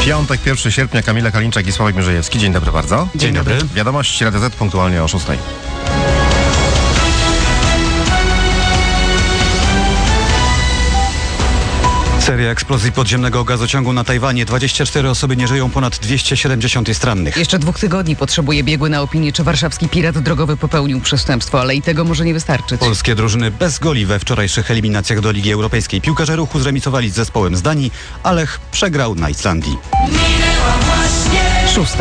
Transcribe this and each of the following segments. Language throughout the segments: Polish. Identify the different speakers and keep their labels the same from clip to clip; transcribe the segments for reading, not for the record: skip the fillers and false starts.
Speaker 1: Piątek, 1 sierpnia, Kamila Kalinczak i Sławek Mierzejewski. Dzień dobry bardzo.
Speaker 2: Dzień dobry.
Speaker 1: Wiadomości Radia Z punktualnie o 6.
Speaker 2: Seria eksplozji podziemnego gazociągu na Tajwanie. 24 osoby nie żyją, ponad 270 jest rannych.
Speaker 3: Jeszcze 2 tygodni potrzebuje biegły na opinię, czy warszawski pirat drogowy popełnił przestępstwo, ale i tego może nie wystarczyć.
Speaker 2: Polskie drużyny bez goli we wczorajszych eliminacjach do Ligi Europejskiej. Piłkarze Ruchu zremisowali z zespołem z Danii, a Lech przegrał na Islandii.
Speaker 3: 6.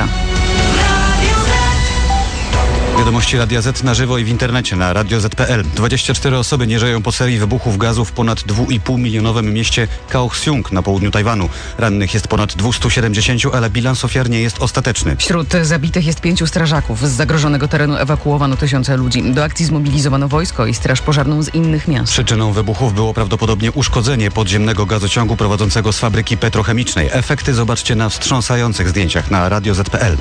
Speaker 2: Wiadomości Radia Z na żywo i w internecie na radioz.pl. 24 osoby nie żyją po serii wybuchów gazu w ponad 2,5-milionowym mieście Kaohsiung na południu Tajwanu. Rannych jest ponad 270, ale bilans ofiar nie jest ostateczny.
Speaker 3: Wśród zabitych jest 5 strażaków. Z zagrożonego terenu ewakuowano tysiące ludzi. Do akcji zmobilizowano wojsko i straż pożarną z innych miast.
Speaker 2: Przyczyną wybuchów było prawdopodobnie uszkodzenie podziemnego gazociągu prowadzącego z fabryki petrochemicznej. Efekty zobaczcie na wstrząsających zdjęciach na radioz.pl.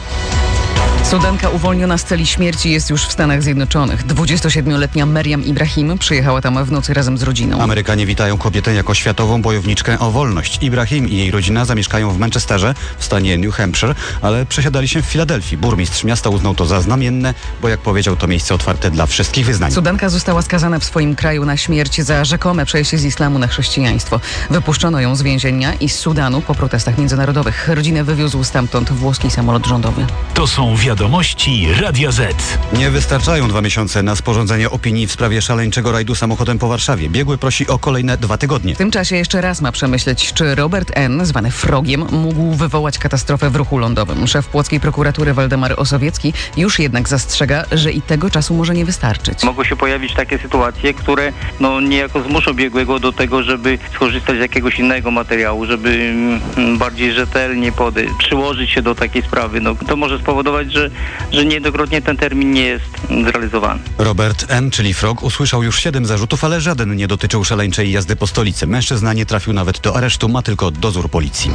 Speaker 3: Sudanka uwolniona z celi śmierci jest już w Stanach Zjednoczonych. 27-letnia Meriam Ibrahim przyjechała tam w nocy razem z rodziną.
Speaker 2: Amerykanie witają kobietę jako światową bojowniczkę o wolność. Ibrahim i jej rodzina zamieszkają w Manchesterze w stanie New Hampshire, ale przesiadali się w Filadelfii. Burmistrz miasta uznał to za znamienne, bo jak powiedział, to miejsce otwarte dla wszystkich wyznań.
Speaker 3: Sudanka została skazana w swoim kraju na śmierć za rzekome przejście z islamu na chrześcijaństwo. Wypuszczono ją z więzienia i z Sudanu po protestach międzynarodowych. Rodzinę wywiózł stamtąd włoski samolot rządowy.
Speaker 4: To są wiadomości Radia Z.
Speaker 2: Nie wystarczają 2 miesiące na sporządzenie opinii w sprawie szaleńczego rajdu samochodem po Warszawie. Biegły prosi o kolejne 2 tygodnie.
Speaker 3: W tym czasie jeszcze raz ma przemyśleć, czy Robert N., zwany Frogiem, mógł wywołać katastrofę w ruchu lądowym. Szef płockiej prokuratury Waldemar Osowiecki już jednak zastrzega, że i tego czasu może nie wystarczyć.
Speaker 5: Mogą się pojawić takie sytuacje, które niejako zmuszą biegłego do tego, żeby skorzystać z jakiegoś innego materiału, żeby bardziej rzetelnie przyłożyć się do takiej sprawy. To może spowodować, że niejednokrotnie ten termin nie jest zrealizowany.
Speaker 2: Robert N., czyli Frog, usłyszał już 7 zarzutów, ale żaden nie dotyczył szaleńczej jazdy po stolicy. Mężczyzna nie trafił nawet do aresztu, ma tylko dozór policji.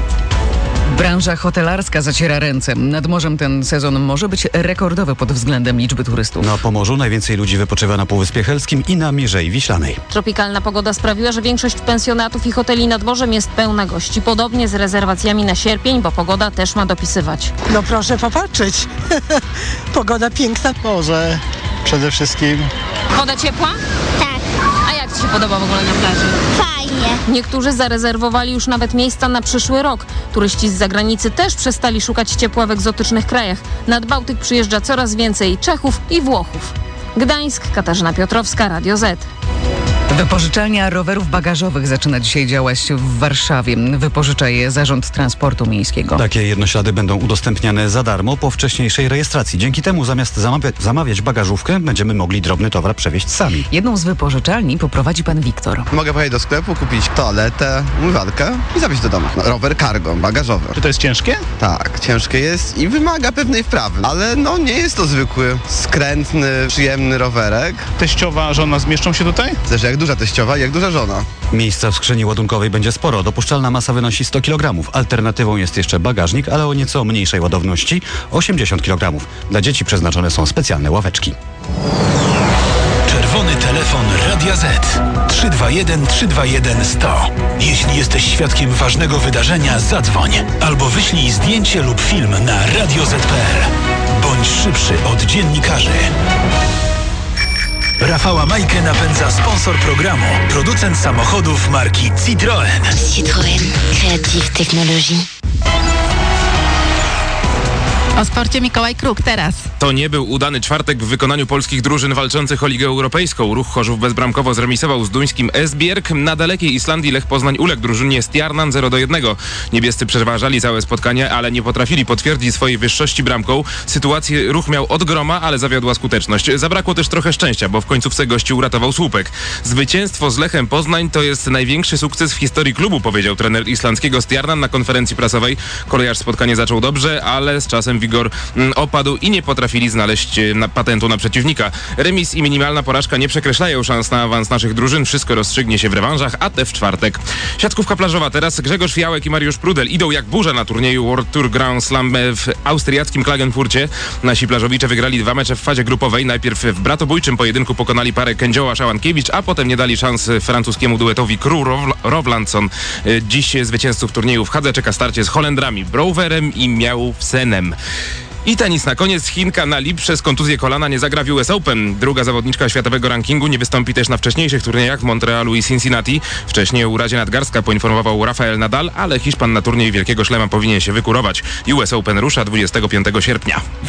Speaker 3: Branża hotelarska zaciera ręce. Nad morzem ten sezon może być rekordowy pod względem liczby turystów.
Speaker 2: Na Pomorzu najwięcej ludzi wypoczywa na Półwyspie Helskim i na Mierzei Wiślanej.
Speaker 6: Tropikalna pogoda sprawiła, że większość pensjonatów i hoteli nad morzem jest pełna gości. Podobnie z rezerwacjami na sierpień, bo pogoda też ma dopisywać.
Speaker 7: No proszę popatrzeć. Pogoda piękna. Morze przede wszystkim.
Speaker 6: Woda ciepła?
Speaker 8: Tak,
Speaker 6: A jak Ci się podoba w ogóle na plaży?
Speaker 8: fajnie.
Speaker 6: Niektórzy zarezerwowali już nawet miejsca na przyszły rok. Turyści z zagranicy też przestali szukać ciepła w egzotycznych krajach. Nad Bałtyk przyjeżdża coraz więcej Czechów i Włochów. Gdańsk, Katarzyna Piotrowska, Radio Z.
Speaker 3: Wypożyczalnia rowerów bagażowych zaczyna dzisiaj działać w Warszawie. Wypożycza je Zarząd Transportu Miejskiego.
Speaker 2: Takie jednoślady będą udostępniane za darmo po wcześniejszej rejestracji. Dzięki temu zamiast zamawiać bagażówkę, będziemy mogli drobny towar przewieźć sami.
Speaker 3: Jedną z wypożyczalni poprowadzi pan Wiktor.
Speaker 9: Mogę pojechać do sklepu, kupić toaletę, umywalkę i zawieźć do domu. Rower cargo, bagażowy.
Speaker 10: Czy to jest ciężkie?
Speaker 9: Tak, ciężkie jest i wymaga pewnej wprawy, ale nie jest to zwykły, skrętny, przyjemny rowerek.
Speaker 10: Teściowa, żona zmieszczą się tutaj?
Speaker 9: Zależy jak duża teściowa i jak duża żona.
Speaker 2: Miejsca w skrzyni ładunkowej będzie sporo. Dopuszczalna masa wynosi 100 kg. Alternatywą jest jeszcze bagażnik, ale o nieco mniejszej ładowności 80 kg. Dla dzieci przeznaczone są specjalne ławeczki.
Speaker 4: Czerwony telefon Radia Z. 321 321 100. Jeśli jesteś świadkiem ważnego wydarzenia, zadzwoń albo wyślij zdjęcie lub film na radioz.pl. Bądź szybszy od dziennikarzy. Rafała Majkę napędza sponsor programu, producent samochodów marki Citroën.
Speaker 8: Citroën. Creative Technologie.
Speaker 11: O sporcie Mikołaj Kruk teraz.
Speaker 12: To nie był udany czwartek w wykonaniu polskich drużyn walczących o Ligę Europejską. Ruch Chorzów bezbramkowo zremisował z duńskim Esbjerg. Na dalekiej Islandii Lech Poznań uległ drużynie Stjarnan 0-1. Niebiescy przeważali całe spotkanie, ale nie potrafili potwierdzić swojej wyższości bramką. Sytuację Ruch miał od groma, ale zawiodła skuteczność. Zabrakło też trochę szczęścia, bo w końcówce gości uratował słupek. Zwycięstwo z Lechem Poznań to jest największy sukces w historii klubu, powiedział trener islandzkiego Stjarnan na konferencji prasowej. Kolejarz spotkanie zaczął dobrze, ale z czasem Igor opadł i nie potrafili znaleźć patentu na przeciwnika. Remis i minimalna porażka nie przekreślają szans na awans naszych drużyn. Wszystko rozstrzygnie się w rewanżach, a te w czwartek. Siatkówka plażowa teraz. Grzegorz Fiałek i Mariusz Prudel idą jak burza na turnieju World Tour Grand Slam w austriackim Klagenfurcie. Nasi plażowicze wygrali 2 mecze w fazie grupowej. Najpierw w bratobójczym pojedynku pokonali parę Kędzioła-Szałankiewicz, a potem nie dali szans francuskiemu duetowi Krul-Rowlandson. Dziś zwycięzców turnieju w Hadze czeka starcie z Holendrami Brouwerem i Miałowsenem. I tenis na koniec. Chinka Nali przez kontuzję kolana nie zagra w US Open. Druga zawodniczka światowego rankingu nie wystąpi też na wcześniejszych turniejach w Montrealu i Cincinnati. Wcześniej o urazie nadgarstka poinformował Rafael Nadal, ale Hiszpan na turniej Wielkiego Szlema powinien się wykurować. US Open rusza 25 sierpnia.